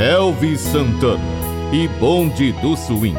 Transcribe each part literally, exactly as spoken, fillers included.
Elvis Santana e Bonde do Swing.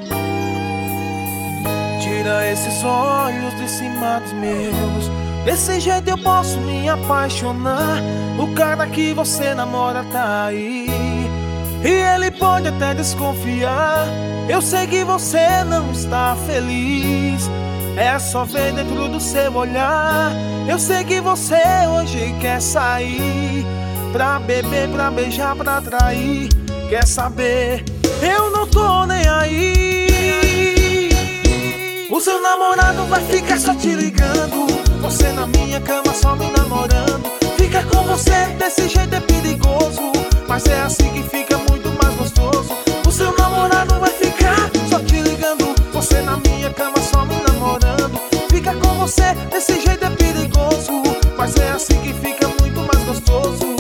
Tira esses olhos de cima dos meus, desse jeito eu posso me apaixonar. O cara que você namora tá aí, e ele pode até desconfiar. Eu sei que você não está feliz, é só ver dentro do seu olhar. Eu sei que você hoje quer sair pra beber, pra beijar, pra trair. Quer saber? Eu não tô nem aí. O seu namorado vai ficar só te ligando, você na minha cama só me namorando. Fica com você desse jeito é perigoso, mas é assim que fica muito mais gostoso. O seu namorado vai ficar só te ligando, você na minha cama só me namorando. Fica com você desse jeito é perigoso, mas é assim que fica muito mais gostoso.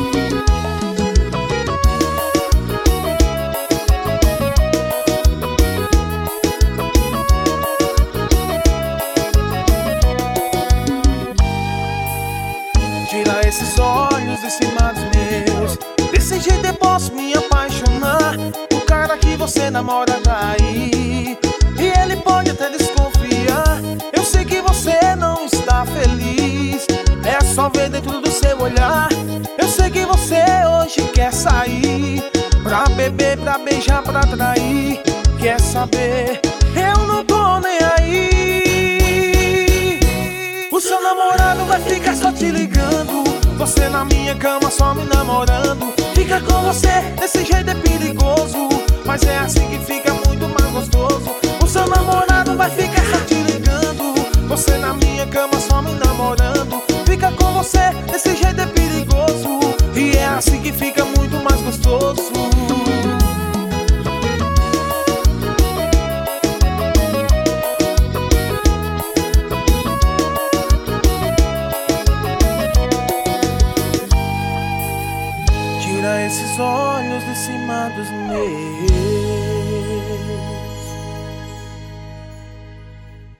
Tira esses olhos de cima dos meus, desse jeito eu posso me apaixonar. O cara que você namora tá aí, e ele pode até desconfiar. Eu sei que você não está feliz, é só ver dentro do seu olhar. Eu sei que você hoje quer sair pra beber, pra beijar, pra trair. Quer saber? Eu não tô nem aí. O seu namorado vai ficar só te ligando, você na minha cama só me namorando. Fica com você desse jeito é perigoso, mas é assim que fica muito mais gostoso. O seu namorado vai ficar só te ligando, você na minha cama só me namorando. Fica com você desse jeito é perigoso, e é assim que fica muito mais gostoso. Tira esses olhos de cima dos meus.